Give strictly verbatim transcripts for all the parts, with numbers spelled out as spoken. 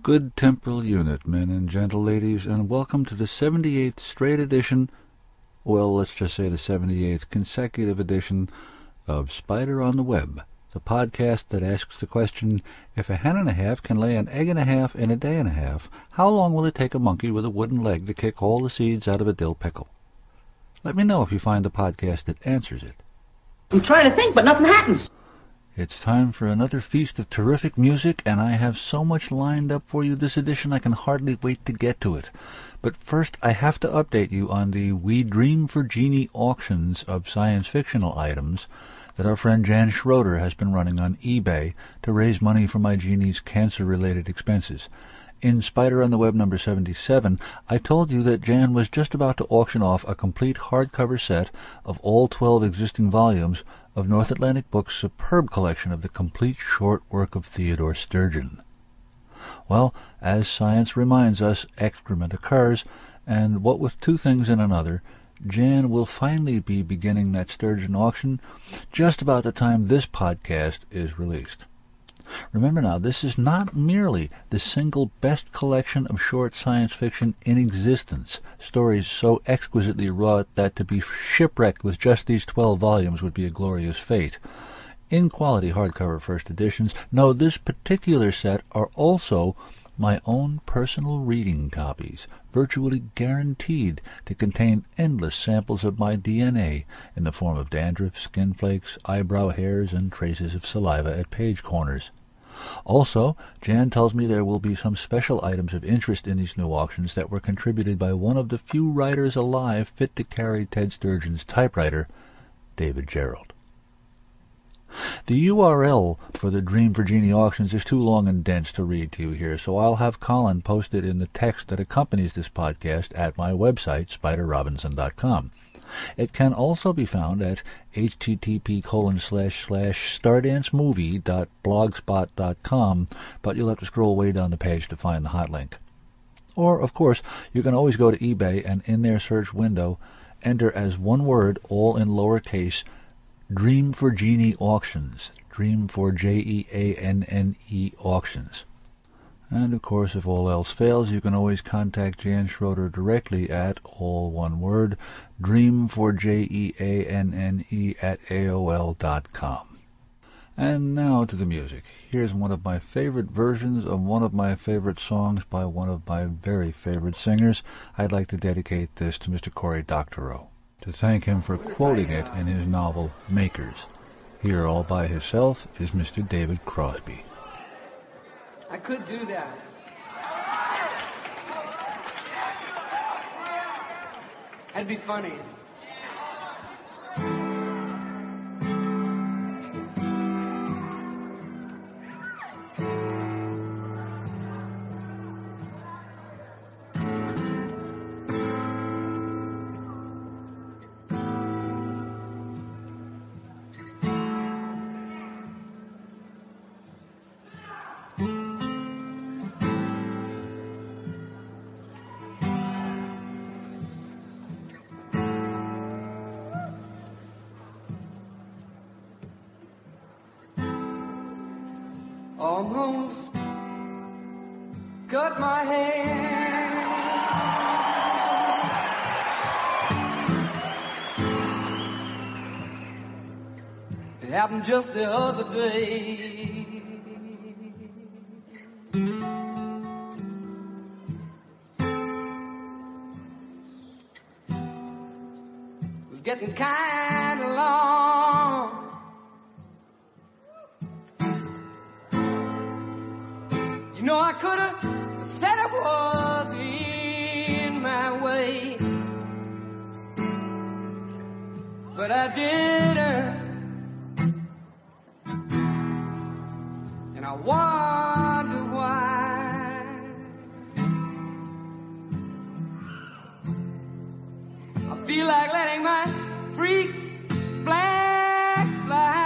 Good temporal unit, men and gentle ladies, and welcome to the seventy-eighth straight edition, well, let's just say the seventy-eighth consecutive edition of Spider on the Web, the podcast that asks the question, if a hen and a half can lay an egg and a half in a day and a half, how long will it take a monkey with a wooden leg to kick all the seeds out of a dill pickle? Let me know if you find a podcast that answers it. I'm trying to think, but nothing happens. It's time for another feast of terrific music, and I have so much lined up for you this edition I can hardly wait to get to it. But first, I have to update you on the We Dream for Genie auctions of science fictional items that our friend Jan Schroeder has been running on eBay to raise money for my genie's cancer-related expenses. In Spider on the Web number seventy-seven, I told you that Jan was just about to auction off a complete hardcover set of all twelve existing volumes of North Atlantic Books' superb collection of the complete short work of Theodore Sturgeon. Well, as science reminds us, excrement occurs, and what with two things and another, Jan will finally be beginning that Sturgeon auction just about the time this podcast is released. Remember now, this is not merely the single best collection of short science fiction in existence, stories so exquisitely wrought that to be shipwrecked with just these twelve volumes would be a glorious fate. In quality hardcover first editions, no, this particular set are also my own personal reading copies, virtually guaranteed to contain endless samples of my D N A in the form of dandruff, skin flakes, eyebrow hairs, and traces of saliva at page corners. Also, Jan tells me there will be some special items of interest in these new auctions that were contributed by one of the few writers alive fit to carry Ted Sturgeon's typewriter, David Gerald. The U R L for the Dream for Genie auctions is too long and dense to read to you here, so I'll have Colin post it in the text that accompanies this podcast at my website, spider robinson dot com. It can also be found at http colon slash slash stardancemovie dot blogspot dot com, but you'll have to scroll way down the page to find the hot link. Or, of course, you can always go to eBay and in their search window, enter as one word, all in lowercase, Dream for Genie Auctions. Dream for J E A N N E Auctions. And, of course, if all else fails, you can always contact Jan Schroeder directly at, all one word, dream for J E A N N E at A O L dot com. And now to the music. Here's one of my favorite versions of one of my favorite songs by one of my very favorite singers. I'd like to dedicate this to Mister Cory Doctorow, to thank him for quoting it in his novel Makers. Here all by himself is Mister David Crosby. I could do that. That'd be funny. Almost cut my hand. It happened just the other day. It was getting kind of long. You know, I could have said it was in my way, but I didn't, and I wonder why. I feel like letting my freak flag fly.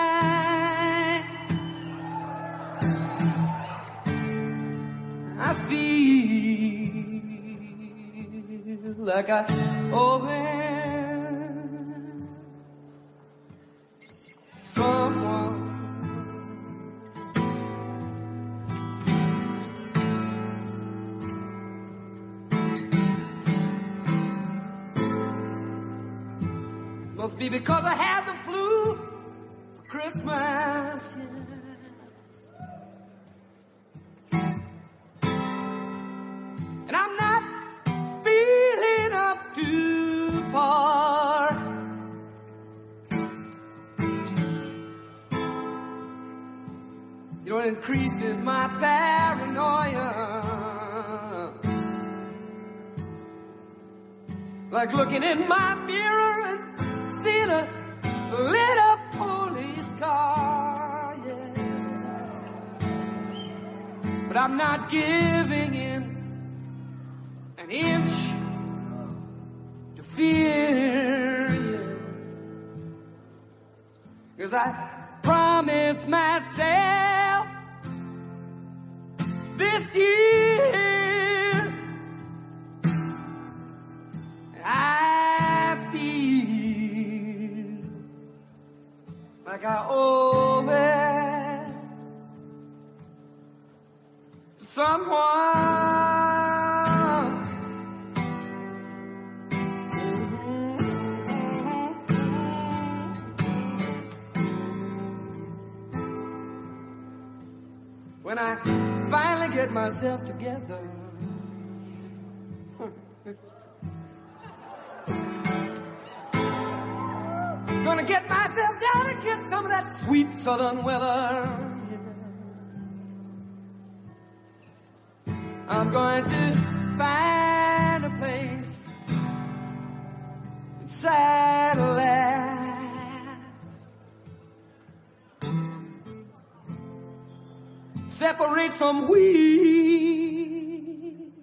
I feel like I owe him someone. Must be because I had the flu for Christmas, yes. And I'm not feeling up to par. You know, it increases my paranoia. Like looking in my mirror and seeing a lit up police car, yeah. But I'm not giving in an inch to fear, yeah. 'Cause I promised myself this year I feel like I owe it to someone. When I finally get myself together, gonna get myself down and get some of that sweet southern weather. Yeah. I'm going to find a place and settle there. Separate some weed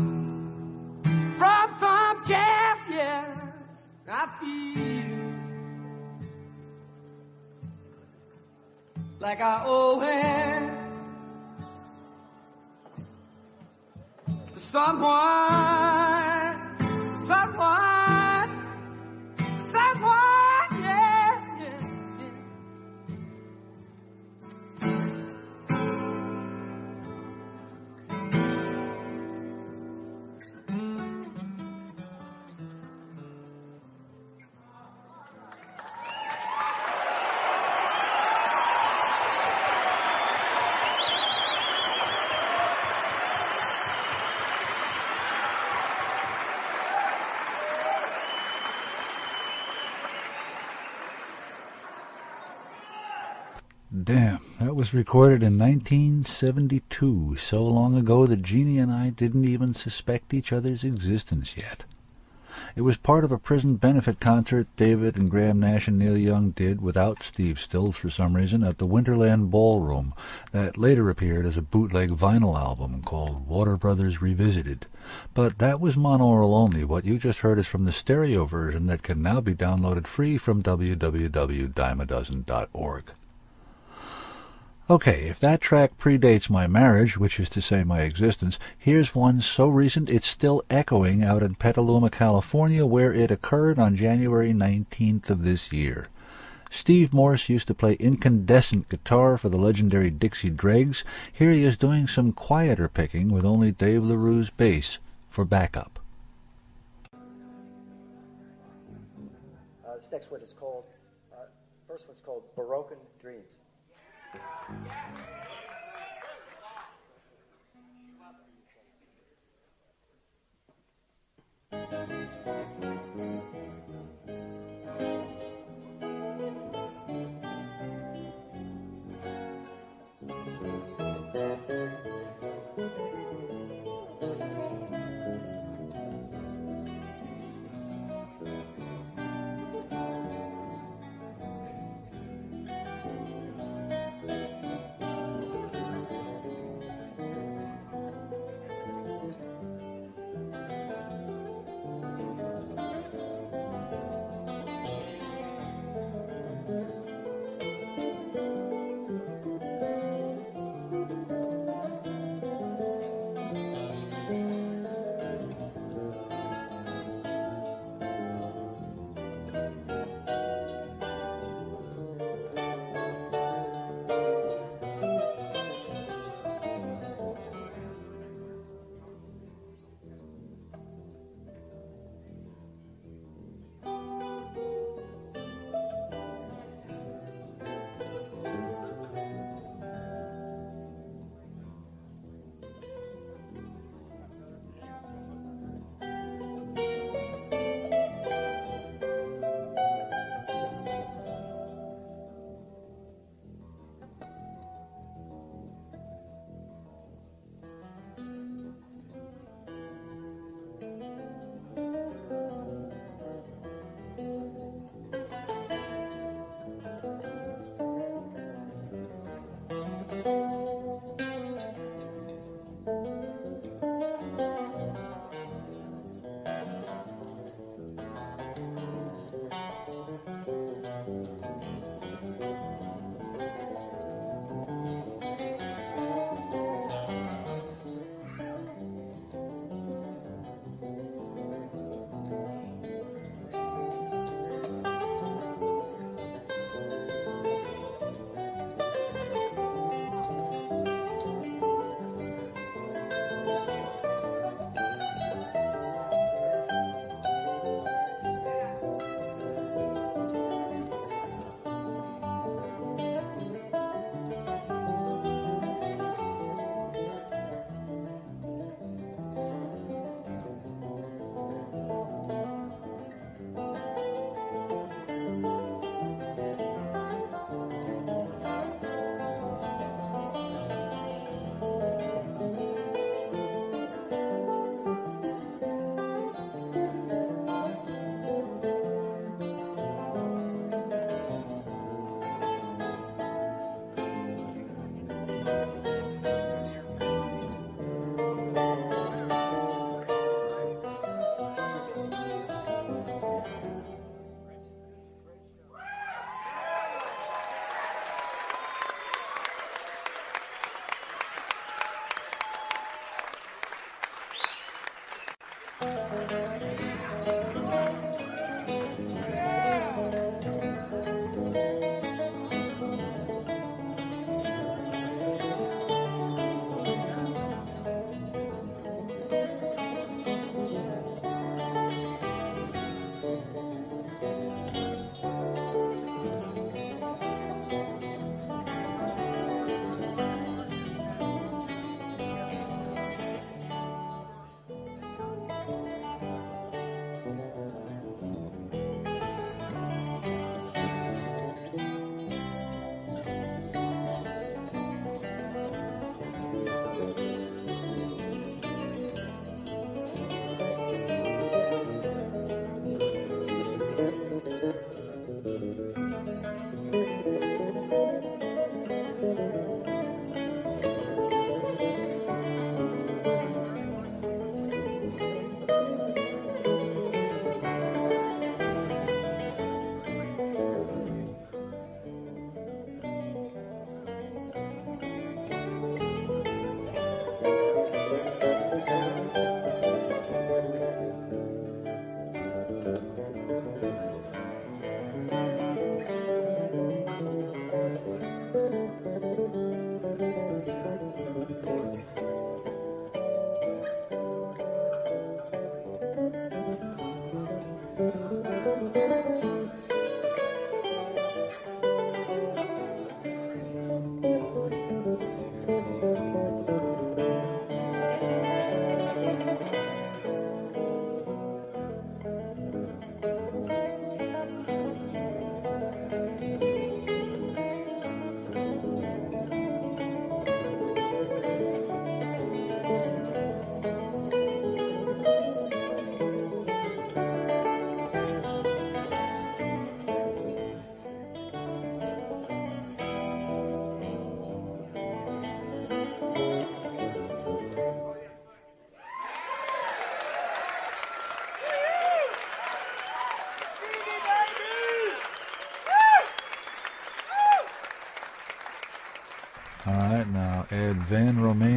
from some chaff, yes, I feel like I owe it to someone, someone, someone, yeah, yeah, yeah. Damn, that was recorded in nineteen seventy-two, so long ago that Jeannie and I didn't even suspect each other's existence yet. It was part of a prison benefit concert David and Graham Nash and Neil Young did without Steve Stills for some reason at the Winterland Ballroom that later appeared as a bootleg vinyl album called Warner Brothers Revisited. But that was monaural only. What you just heard is from the stereo version that can now be downloaded free from w w w dot dime a dozen dot org. Okay, if that track predates my marriage, which is to say my existence, here's one so recent it's still echoing out in Petaluma, California, where it occurred on January nineteenth of this year. Steve Morse used to play incandescent guitar for the legendary Dixie Dregs. Here he is doing some quieter picking with only Dave LaRue's bass for backup. Uh, this next one is called, uh, first one's called Broken Dreams.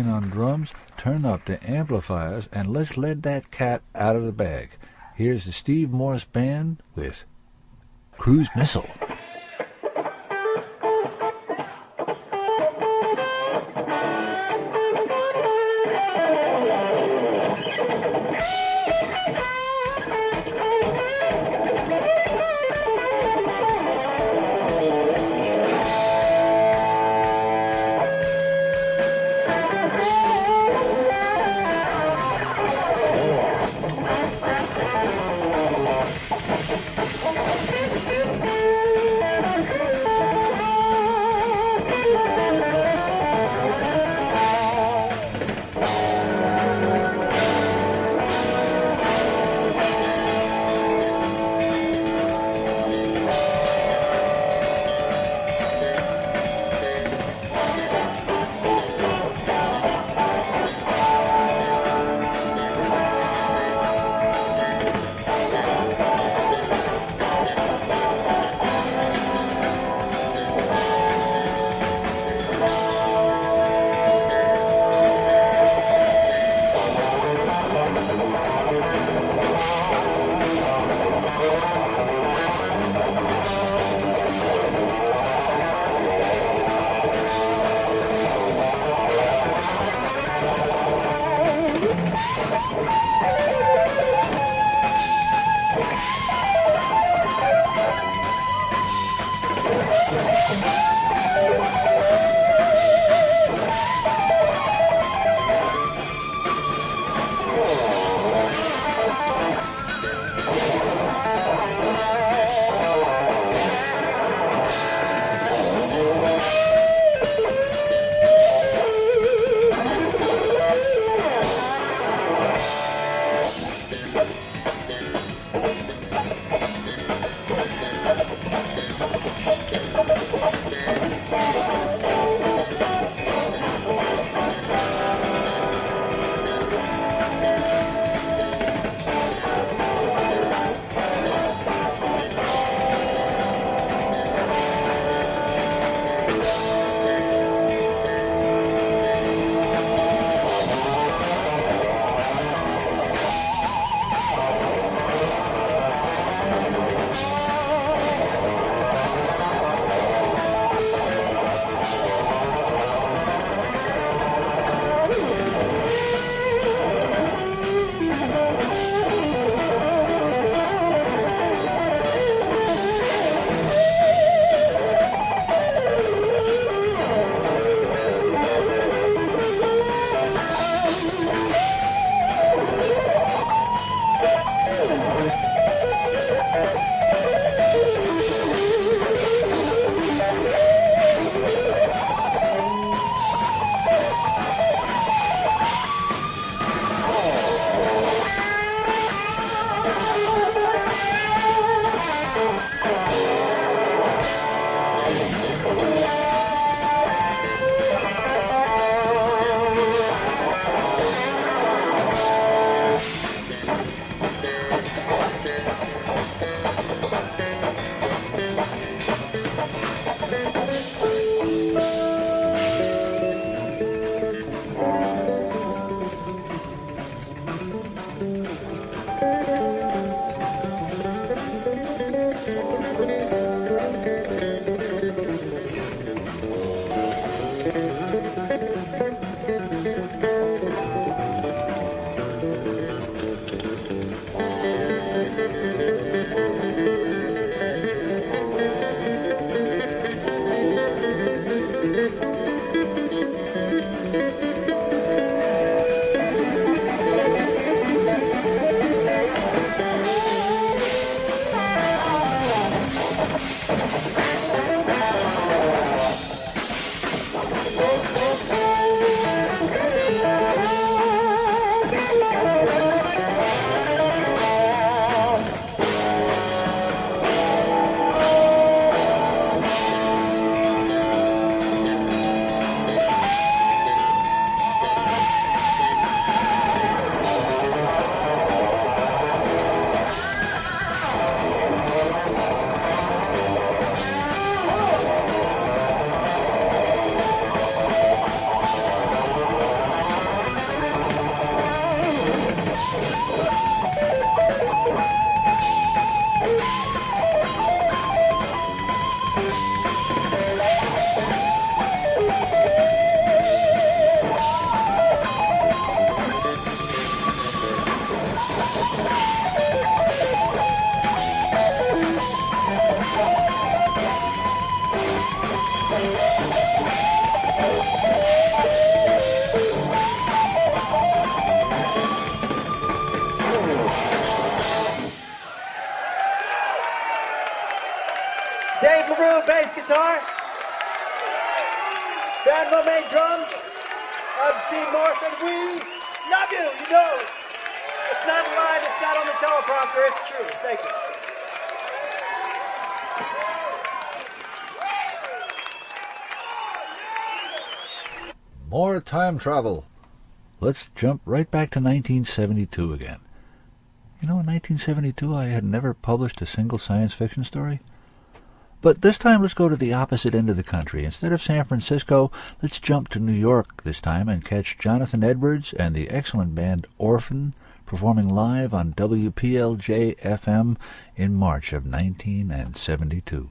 in on drums, turn up the amplifiers, and let's let that cat out of the bag. Here's the Steve Morse Band with Cruise Missile. guitar. Dan Momay drums. I'm Steve Morrison. We love you, you know. It's not live, it's not on the teleprompter, it's true. Thank you. More time travel. Let's jump right back to nineteen seventy-two again. You know, in nineteen seventy-two I had never published a single science fiction story. But this time let's go to the opposite end of the country. Instead of San Francisco, let's jump to New York this time and catch Jonathan Edwards and the excellent band Orphan performing live on W P L J F M in March of nineteen seventy-two.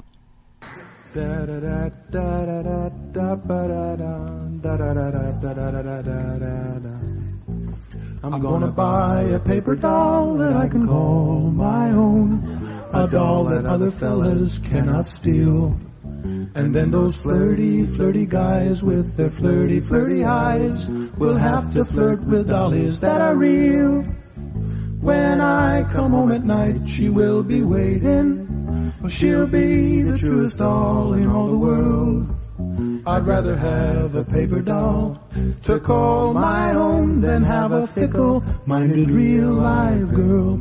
I'm gonna buy a paper doll that I can call my own, a doll that other fellas cannot steal. And then those flirty, flirty guys with their flirty, flirty eyes will have to flirt with dollies that are real. When I come home at night, she will be waiting. She'll be the truest doll in all the world. I'd rather have a paper doll to call my own than have a fickle-minded real live girl.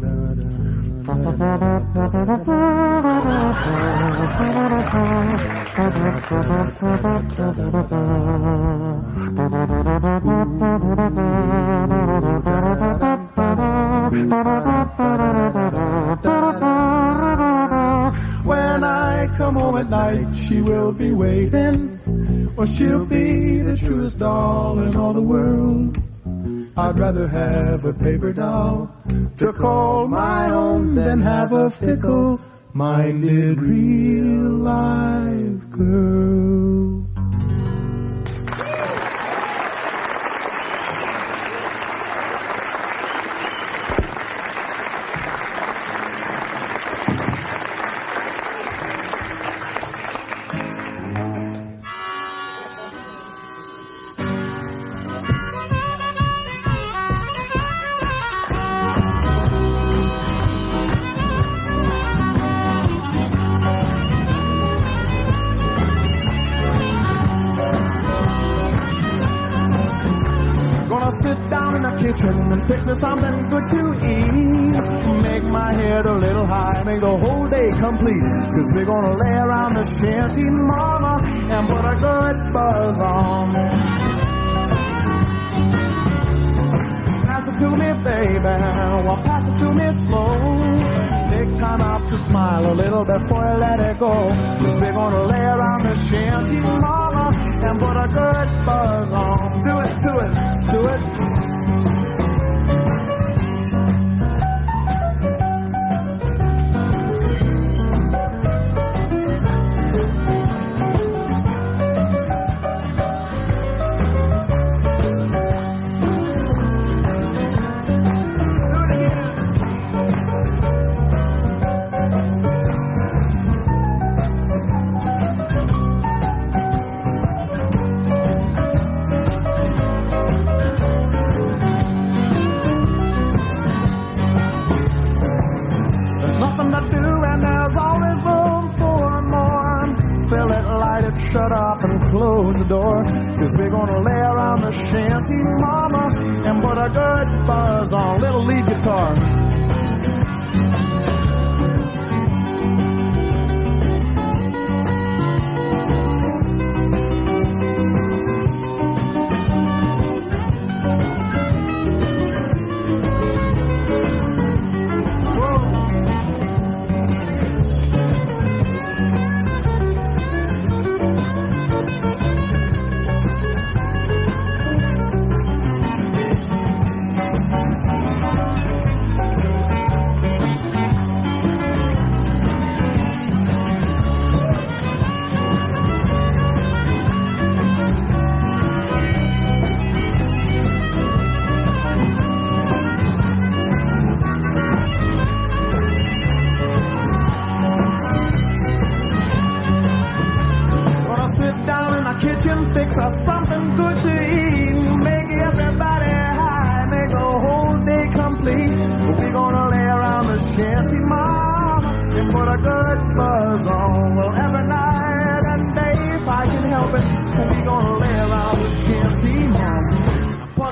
When I come home at night, she will be waiting. Or she'll be the truest doll in all the world. I'd rather have a paper doll to call my own than have a fickle-minded real live girl. And fix me something good to eat. Make my head a little high, make the whole day complete. Cause we're gonna lay around the shanty, mama, and put a good buzz on. Pass it to me, baby, well, pass it to me slow. Take time out to smile a little before you let it go. Cause we're gonna lay around the shanty, mama, and put a good buzz on. Do it, do it, let's do it. Shut up and close the door, cause we're gonna lay around the shanty, mama, and put a good buzz on a little lead guitar.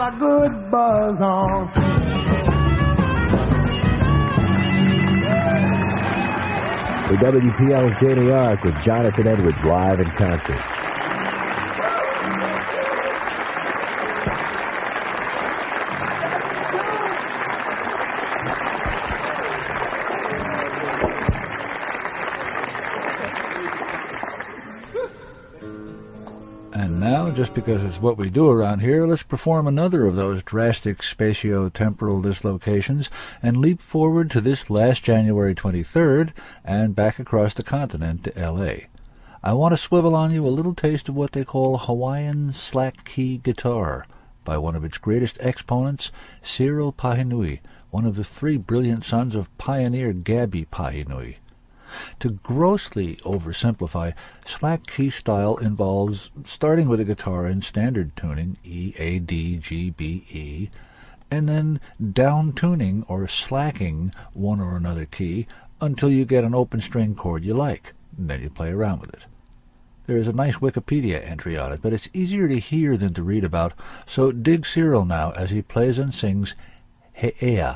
got a good buzz on. The W P L's Janie Ark with Jonathan Edwards live in concert. And now, just because it's what we do around here, let's perform another of those drastic spatio-temporal dislocations and leap forward to this last January twenty-third and back across the continent to L A. I want to swivel on you a little taste of what they call Hawaiian slack-key guitar by one of its greatest exponents, Cyril Pahinui, one of the three brilliant sons of pioneer Gabby Pahinui. To grossly oversimplify, slack key style involves starting with a guitar in standard tuning, E, A, D, G, B, E, and then down tuning or slacking one or another key until you get an open string chord you like, and then you play around with it. There is a nice Wikipedia entry on it, but it's easier to hear than to read about, so dig Cyril now as he plays and sings He'ea.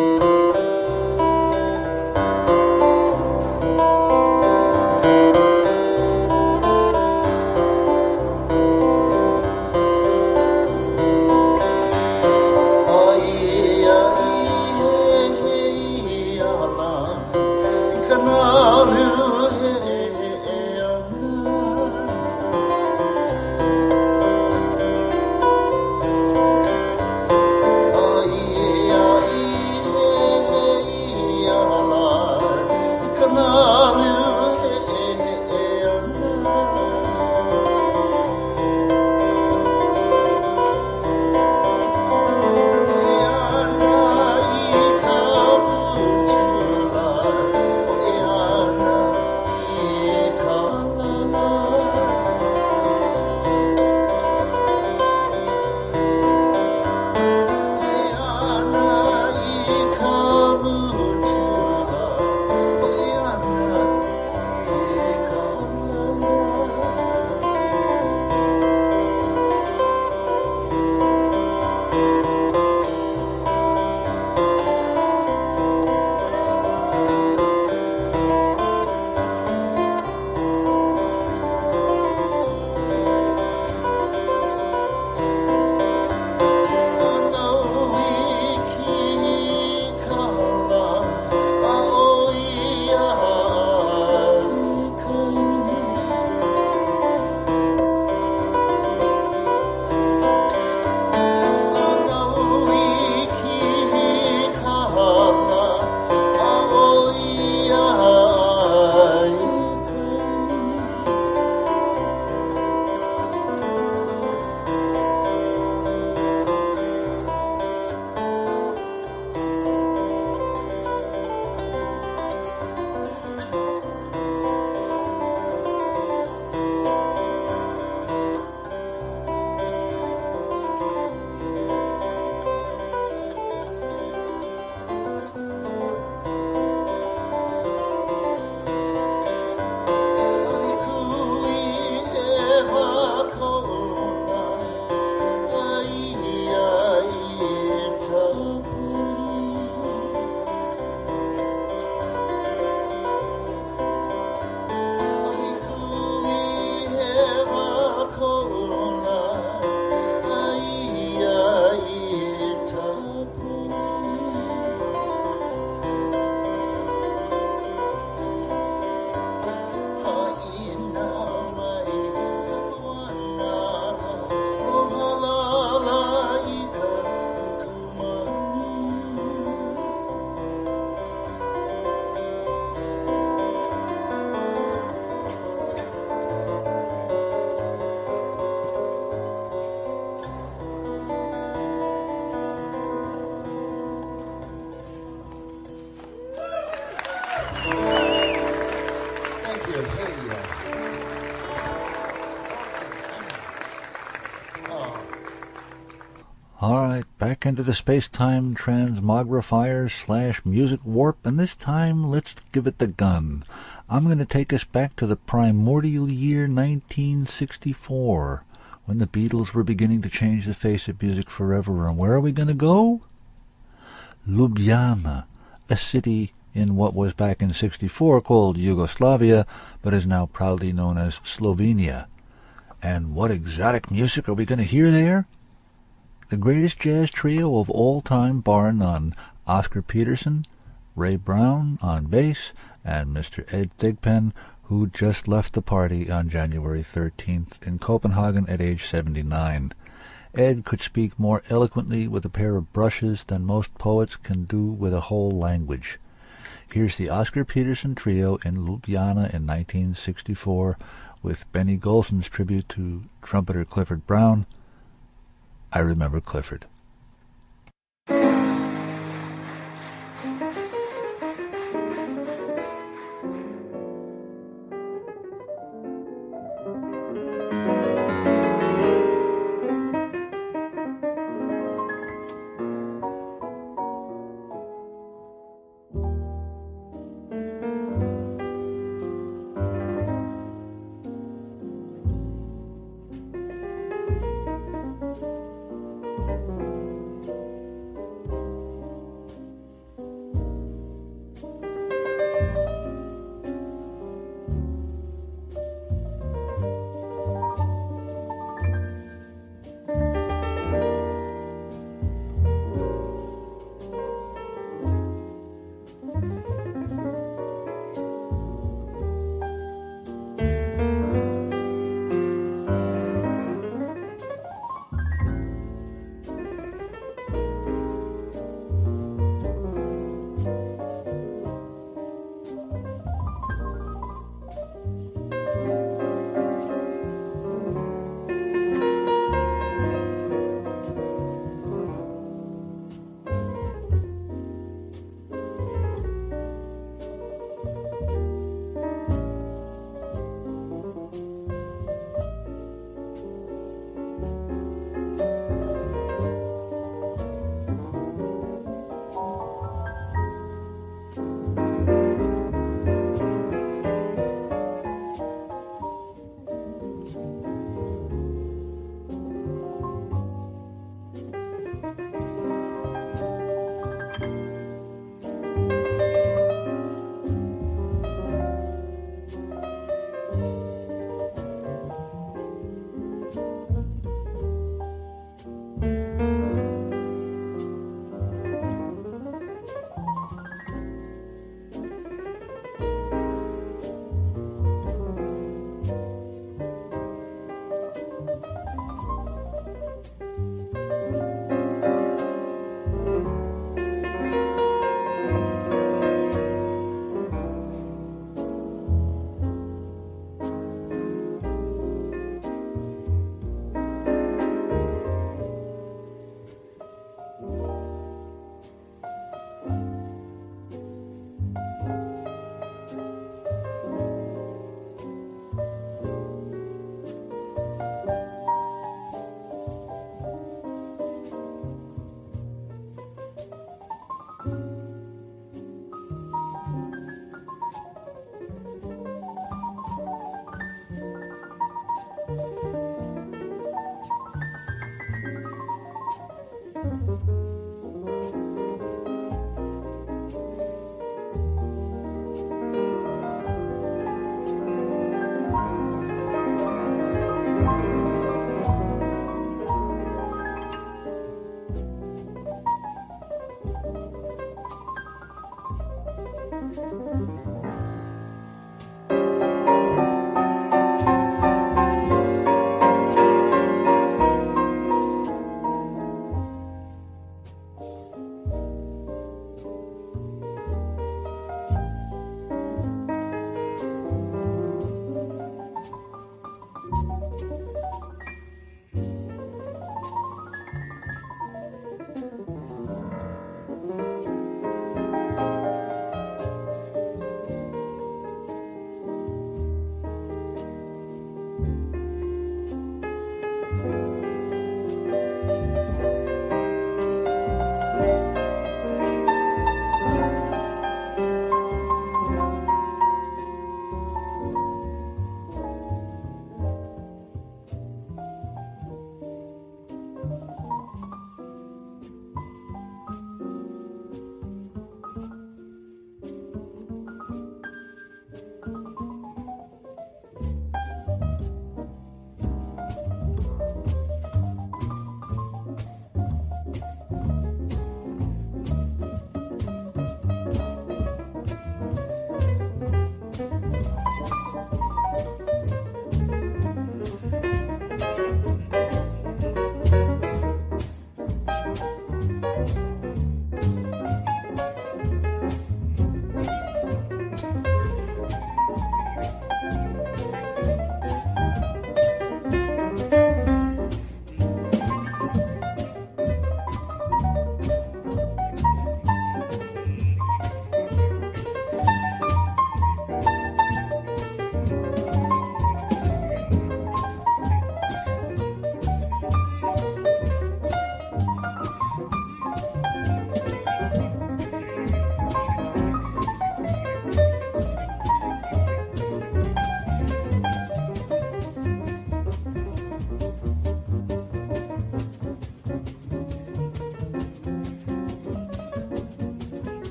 All right, back into the space-time transmogrifier slash music warp, and this time let's give it the gun. I'm going to take us back to the primordial year nineteen sixty-four, when the Beatles were beginning to change the face of music forever. And where are we going to go? Ljubljana, a city in what was back in sixty-four called Yugoslavia, but is now proudly known as Slovenia. And what exotic music are we going to hear there? The greatest jazz trio of all time, bar none, Oscar Peterson, Ray Brown on bass, and Mister Ed Thigpen, who just left the party on January thirteenth in Copenhagen at age seventy-nine. Ed could speak more eloquently with a pair of brushes than most poets can do with a whole language. Here's the Oscar Peterson Trio in Ljubljana in nineteen sixty-four with Benny Golson's tribute to trumpeter Clifford Brown. I Remember Clifford.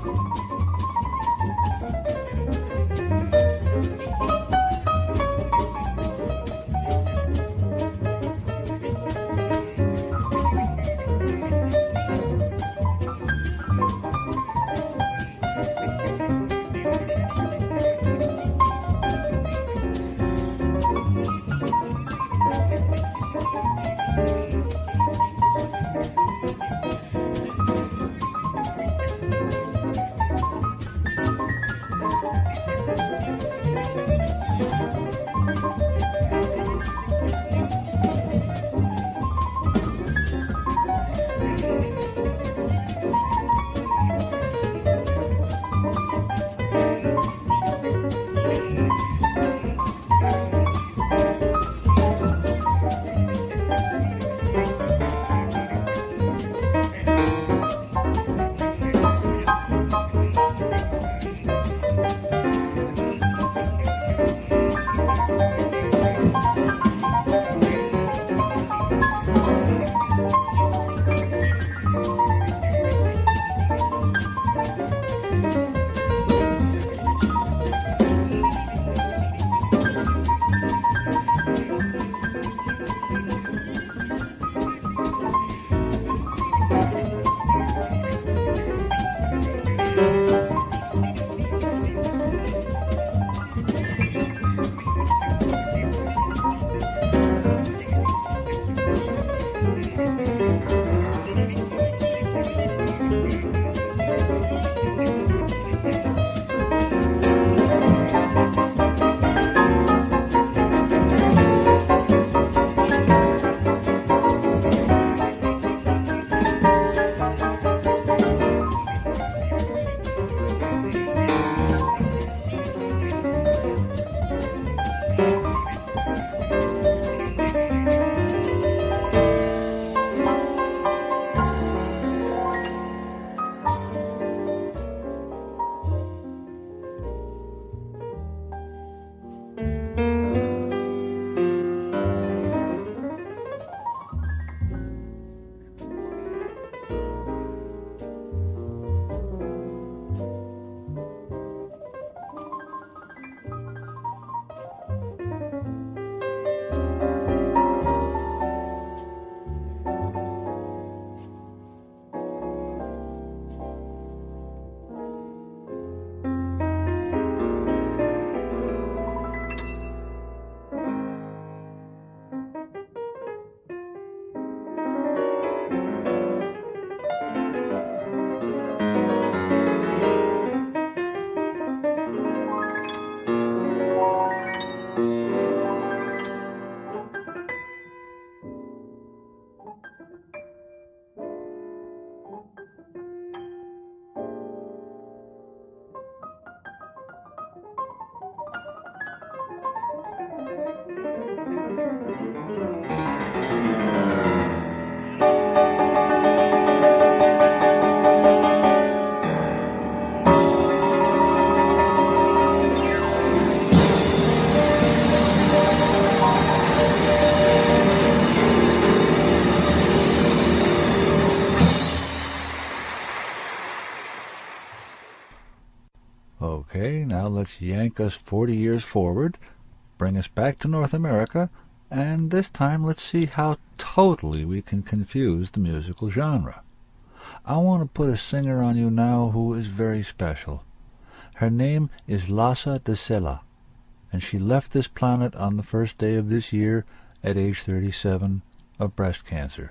Okay, now let's yank us forty years forward, bring us back to North America, and this time let's see how totally we can confuse the musical genre. I want to put a singer on you now who is very special. Her name is Lhasa de Sela, and she left this planet on the first day of this year at age thirty-seven of breast cancer.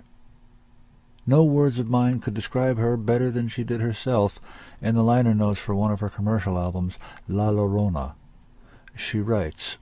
No words of mine could describe her better than she did herself in the liner notes for one of her commercial albums, La Llorona. She writes,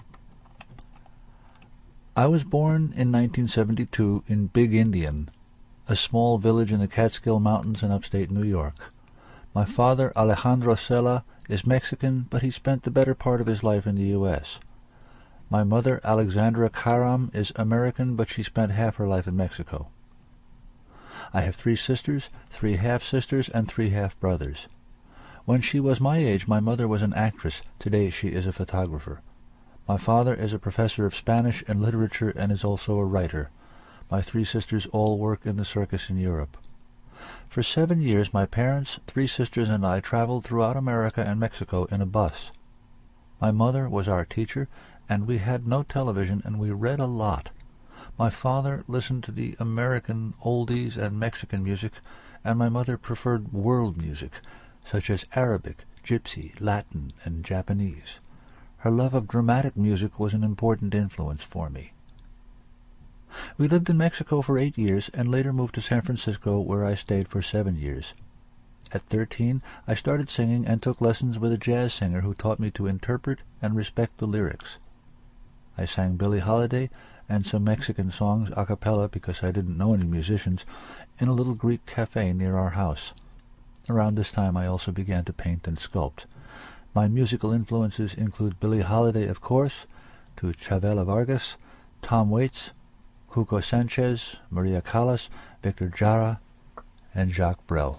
I was born in nineteen seventy-two in Big Indian, a small village in the Catskill Mountains in upstate New York. My father, Alejandro Sela, is Mexican, but he spent the better part of his life in the U S My mother, Alexandra Karam, is American, but she spent half her life in Mexico. I have three sisters, three half-sisters, and three half-brothers. When she was my age, my mother was an actress. Today she is a photographer. My father is a professor of Spanish and literature and is also a writer. My three sisters all work in the circus in Europe. For seven years, my parents, three sisters, and I traveled throughout America and Mexico in a bus. My mother was our teacher, and we had no television, and we read a lot. My father listened to the American oldies and Mexican music, and my mother preferred world music, such as Arabic, Gypsy, Latin, and Japanese. Her love of dramatic music was an important influence for me. We lived in Mexico for eight years and later moved to San Francisco, where I stayed for seven years. At thirteen, I started singing and took lessons with a jazz singer who taught me to interpret and respect the lyrics. I sang Billie Holiday and some Mexican songs a cappella because I didn't know any musicians in a little Greek cafe near our house. Around this time, I also began to paint and sculpt. My musical influences include Billie Holiday, of course, to Chavela Vargas, Tom Waits, Hugo Sanchez, Maria Callas, Victor Jara, and Jacques Brel.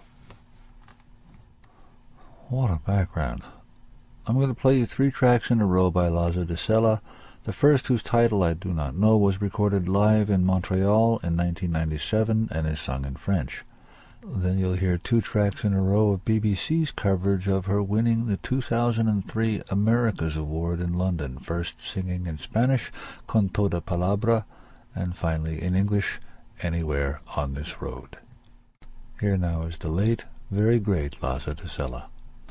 What a background. I'm going to play you three tracks in a row by Laza de Sela. The first, whose title I do not know, was recorded live in Montreal in nineteen ninety-seven and is sung in French. Then you'll hear two tracks in a row of B B C's coverage of her winning the two thousand three Americas Award in London, first singing in Spanish, Con Toda Palabra, and finally in English, Anywhere on This Road. Here now is the late, very great Laza de Sela.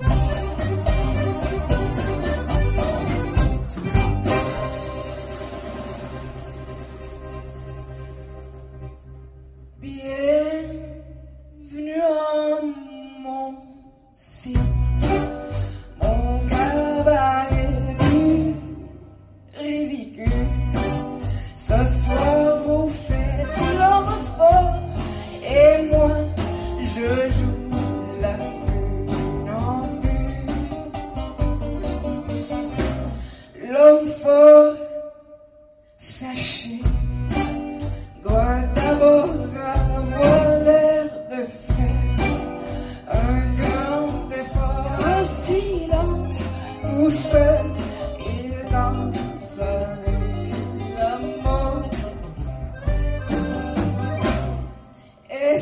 Bienvenue à mon site, mon cabaret du ridicule. Ce soir vous faites l'homme fort et moi je joue la funambule. L'homme fort, sachez, doit d'abord avoir l'air de faire un grand effort. En silence, tout seul, il danse avec la mort. Et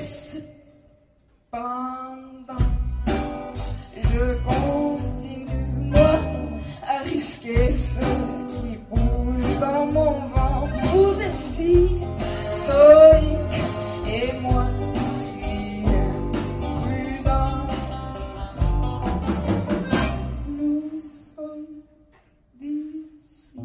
cependant, je continue, moi, à risquer ce qui bouge dans mon ventre. Vous êtes si stoïque et moi si prudent. Nous sommes d'ici,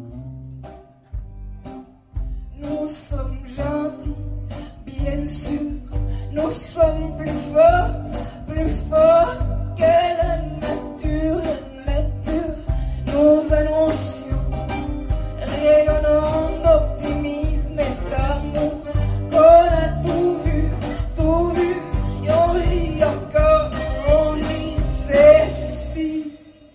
nous sommes gentils, bien sûr. Nous sommes plus forts, plus forts que la nature, la nature. Nous annoncions, rayonnant d'optimisme et d'amour, qu'on a tout vu, tout vu, et on rit encore, on rit, c'est si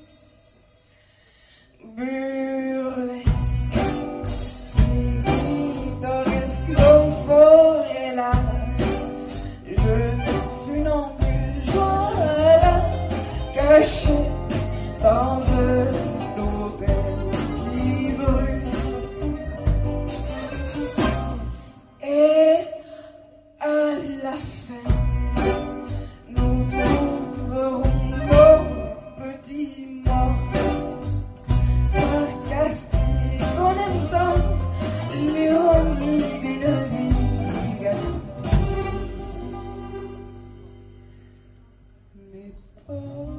burlesque, si pittoresque, l'homme fort est là. Je funambule, voilà, caché dans un hôtel qui brûle. Et à la fin, nous trouverons nos petits mots sarcastiques. On aime tant l'ironie d'une vie gaspillée. Mais pas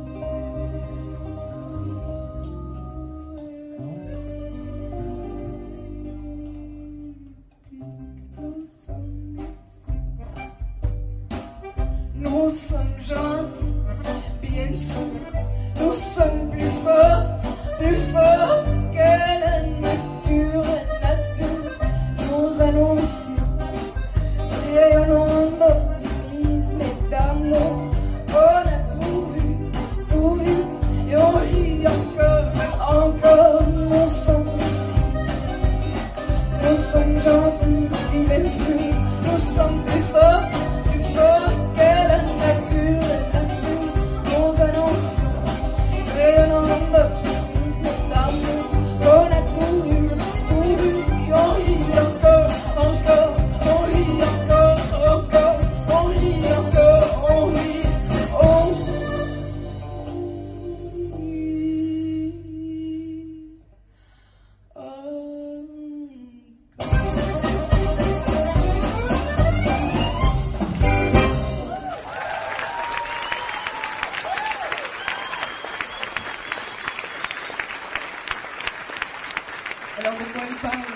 nous sommes gentils, bien sûr. Nous sommes plus forts, plus forts que la nature, nature. Nous annoncions, rayonnant d'optimisme et d'amour. On a tout vu, tout vu, et on rit encore, encore. Nous sommes ici, nous sommes gentils, bien sûr. Nous sommes plus forts, plus forts que la nature, la nature. Nous annonçons, rayonnant d'optimisme et d'amour. Alors de quoi il parle?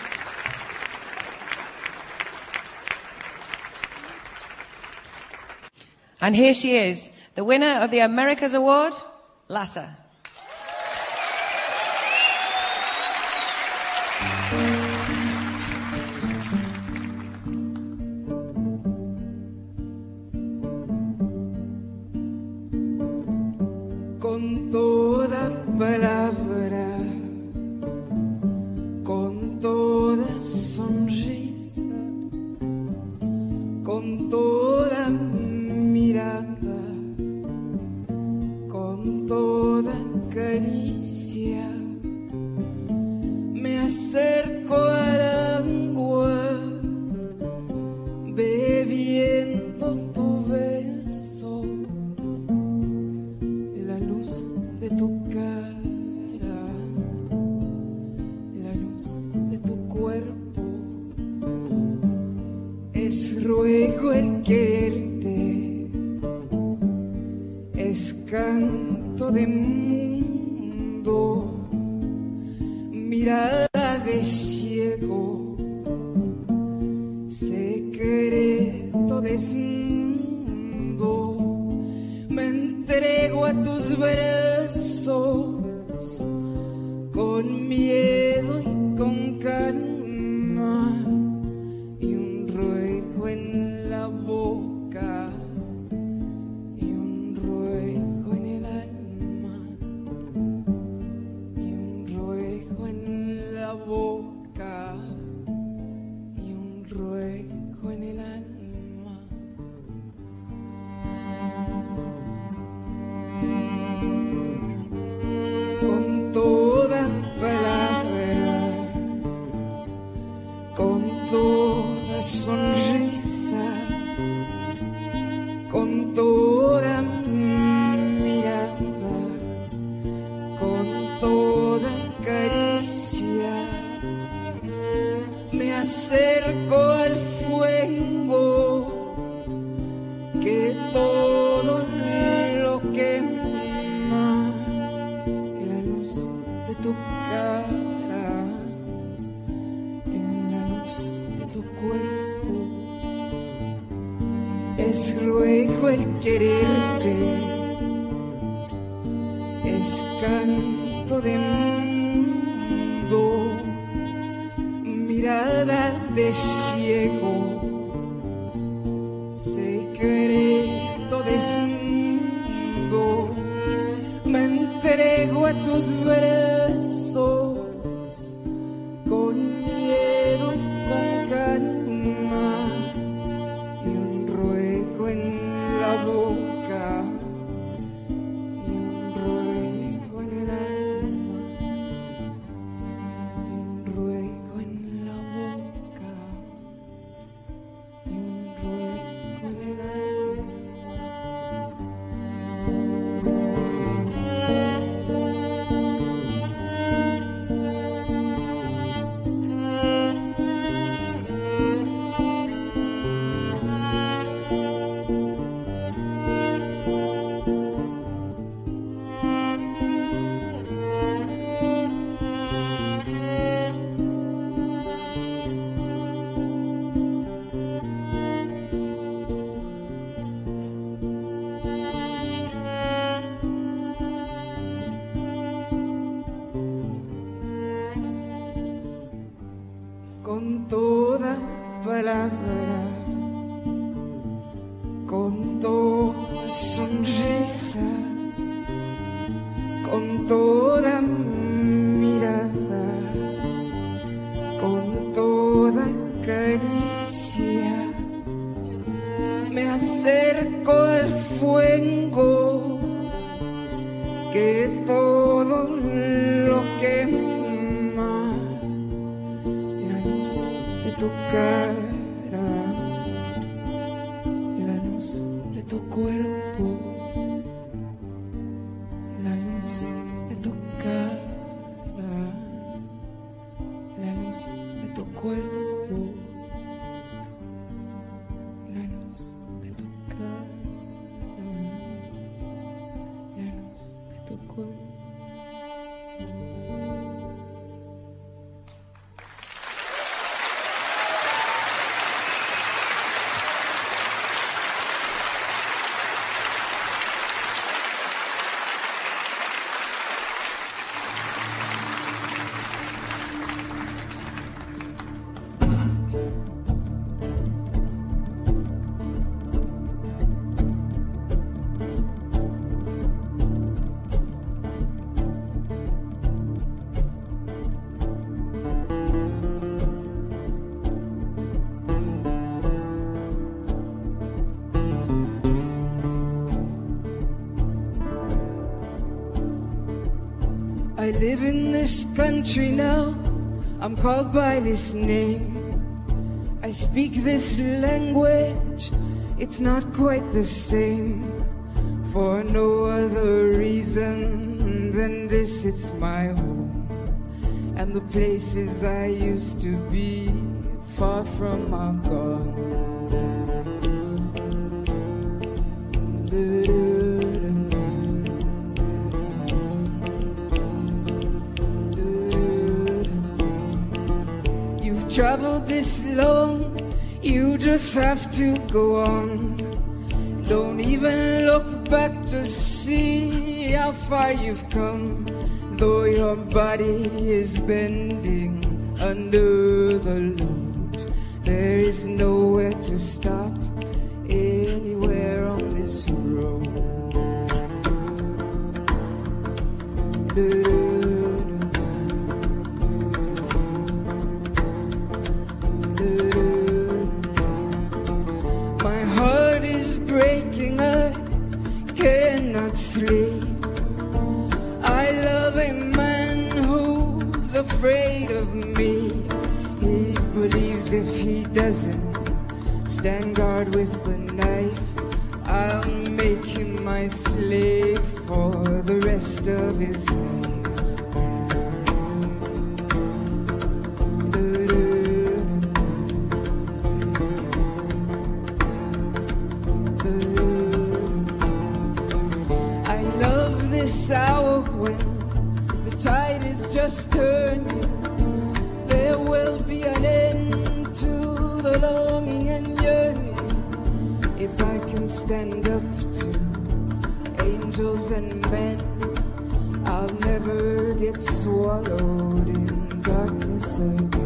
And here she is, the winner of the America's Award, Lassa. Con toda palabra, con toda sonrisa, con toda mirada, con toda caricia, me acerco al agua, bebiendo tu beso, la luz de tu cara, la luz de tu cuerpo, es ruego el quererte, es canto de mundo, mirada de ciego, secreto desnudo, me entrego a tus brazos con miedo y con calma y un ruego en la boca y un ruego en el alma y un ruego en la boca y un ruego en el alma. Con toda palabra, con toda sonrisa, con toda mirada, con toda caricia, me acerco al fuego que todo lo quema, la luz de tu cara, en la luz de tu cuerpo, es ruego el quererte, es canto de mundo, mirada de ciego, secreto desnudo, me entrego a tus brazos con miedo y con calma y un ruego en la boca y un ruego en el alma y un ruego en la boca y un ruego en el alma. Con toda palabra, con toda sonrisa, con toda mirada, con toda caricia, me acerco al fuego que todo lo quema, la luz de tu cara, la luz de tu cuerpo, la luz de tu cara, la luz de tu cuerpo, la luz de tu cara, la luz de tu cuerpo. I live in this country now, I'm called by this name. I speak this language, it's not quite the same. For no other reason than this, it's my home. And the places I used to be far from are gone. You've traveled this long, you just have to go on. Don't even look back to see how far you've come. Though your body is bending under the load, there is nowhere to stop anywhere on this road. My heart is breaking, I cannot sleep. I love a man who's afraid of me. He believes if he doesn't stand guard with a knife, I'll make him my slave for the rest of his life. I love this hour when the tide is just turning. There will be an end to the longing and yearning. If I can stand up to angels and men, I'll never get swallowed in darkness again.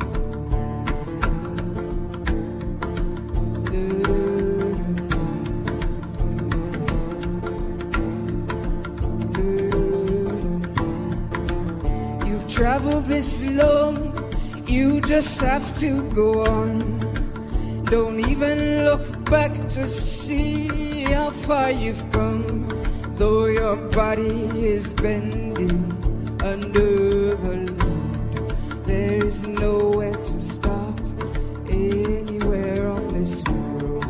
You've traveled this long, you just have to go on. Don't even look back to see how far you've come. Though your body is bending under the load, there is nowhere to stop anywhere on this road.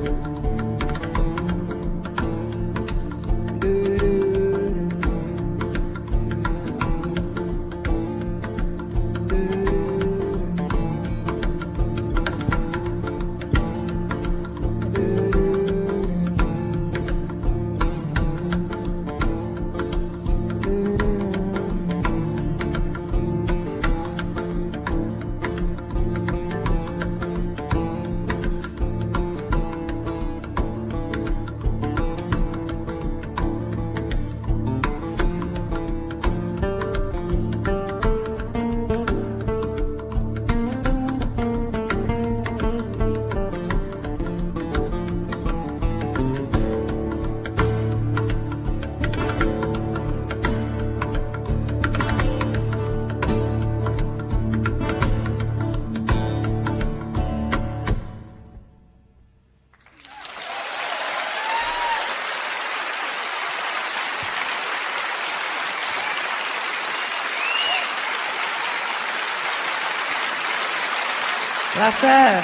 Lasse.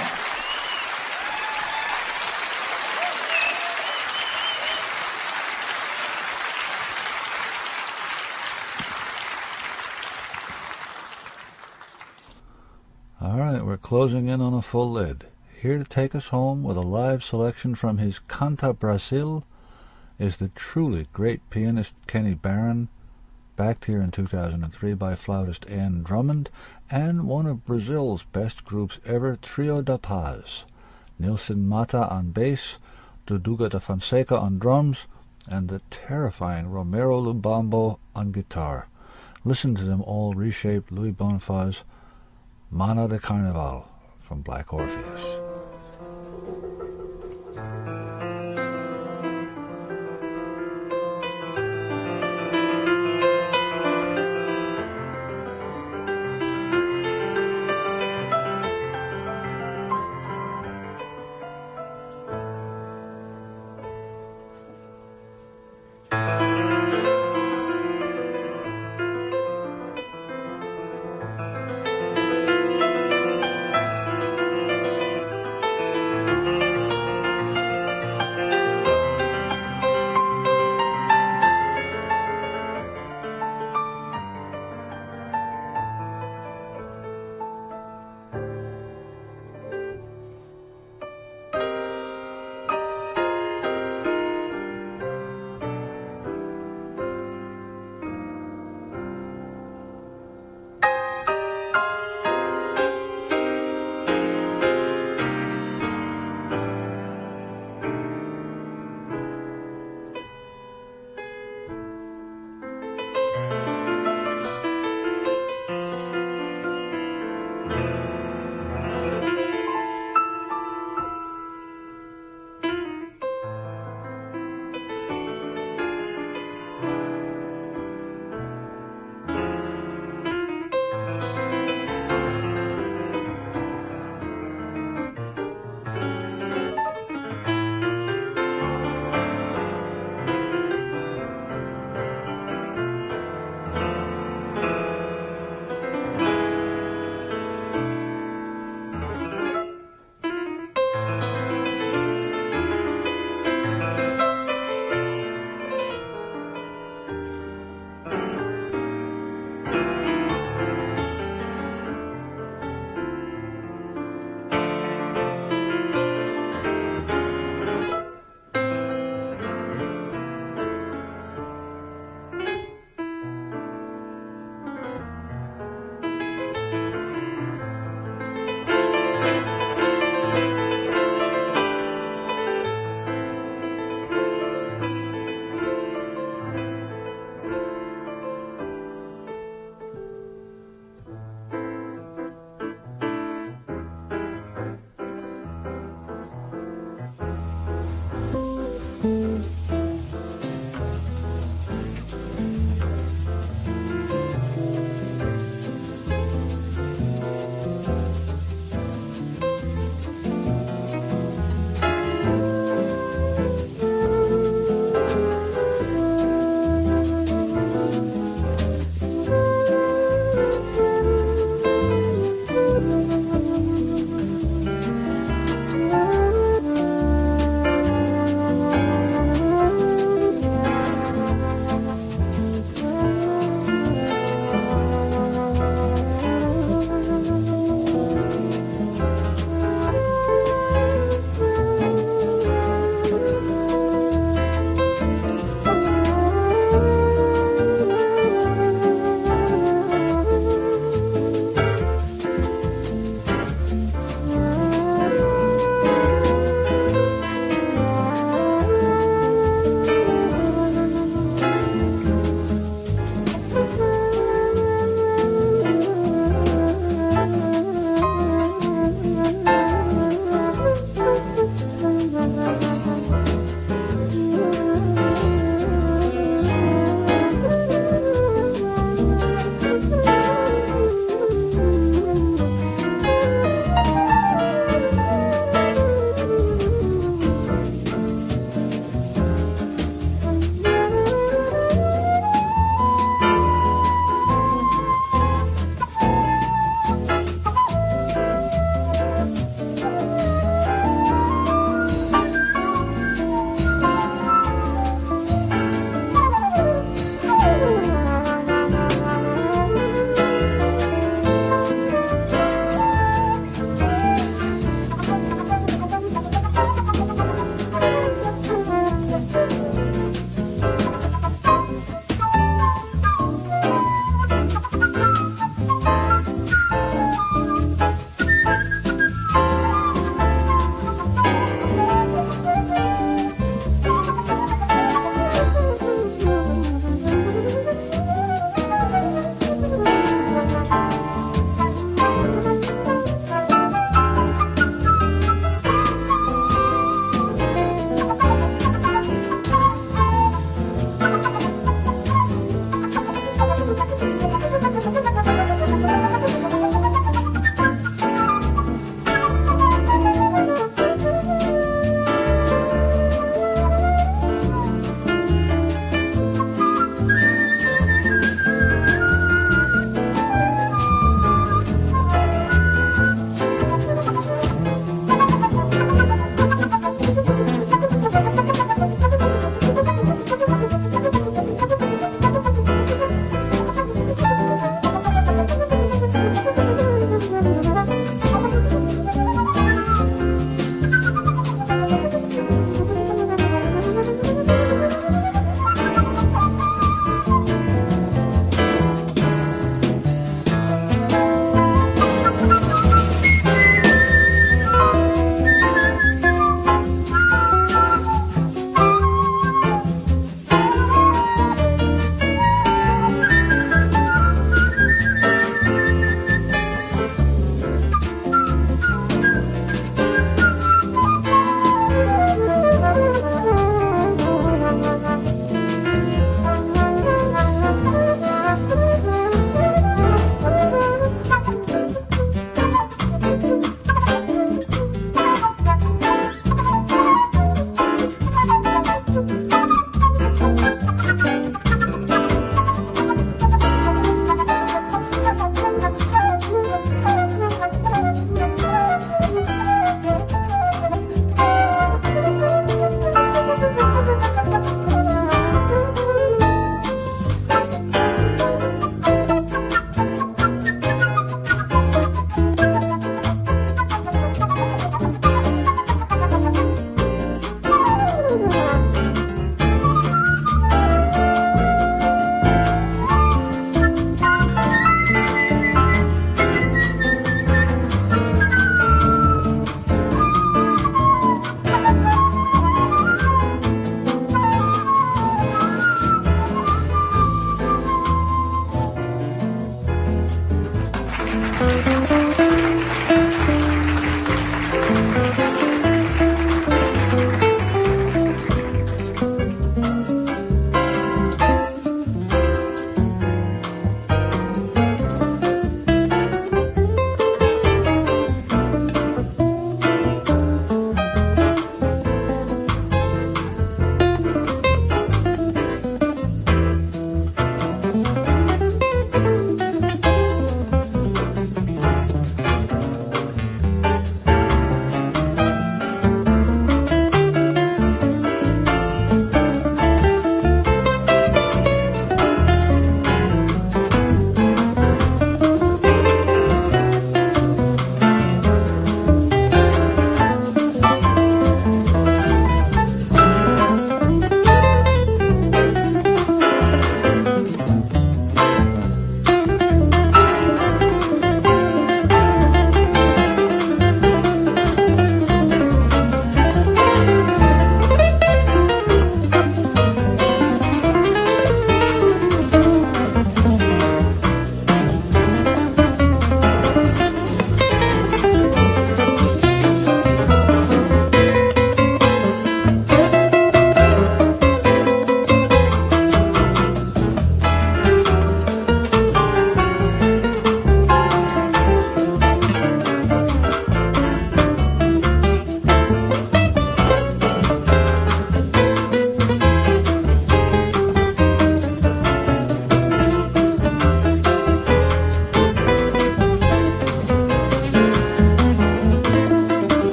All right, we're closing in on a full lid. Here to take us home with a live selection from his Canta Brasil is the truly great pianist Kenny Barron, backed here in two thousand three by flautist Ann Drummond, and one of Brazil's best groups ever, Trio da Paz. Nilson Mata on bass, Duduga da Fonseca on drums, and the terrifying Romero Lubambo on guitar. Listen to them all reshape Louis Boniface's Mana de Carnaval from Black Orpheus.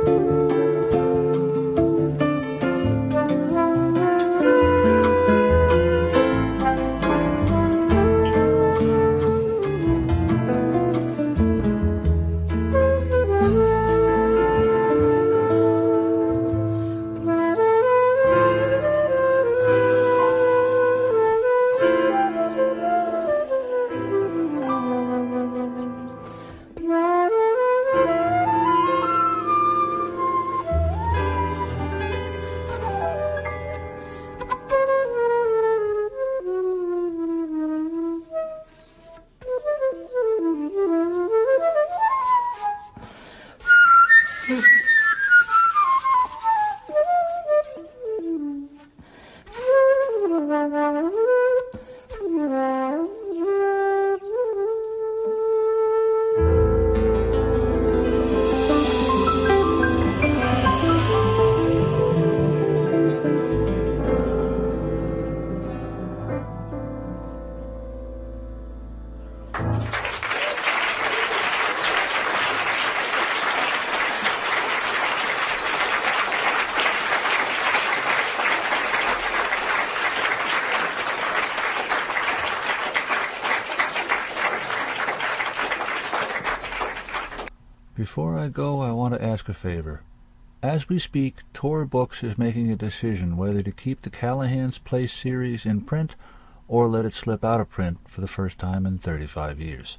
Before I go, I want to ask a favor. As we speak, Tor Books is making a decision whether to keep the Callahan's Place series in print or let it slip out of print for the first time in thirty-five years.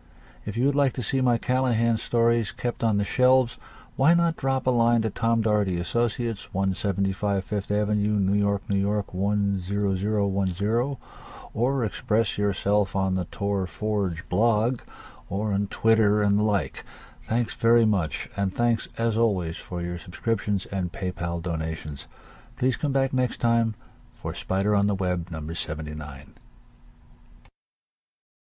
If you would like to see my Callahan stories kept on the shelves, why not drop a line to Tom Doherty Associates, one seventy-five Fifth Avenue, New York, New York, one zero zero one zero, or express yourself on the Tor Forge blog, or on Twitter and the like. Thanks very much, and thanks as always for your subscriptions and PayPal donations. Please come back next time for Spider on the Web number seventy-nine.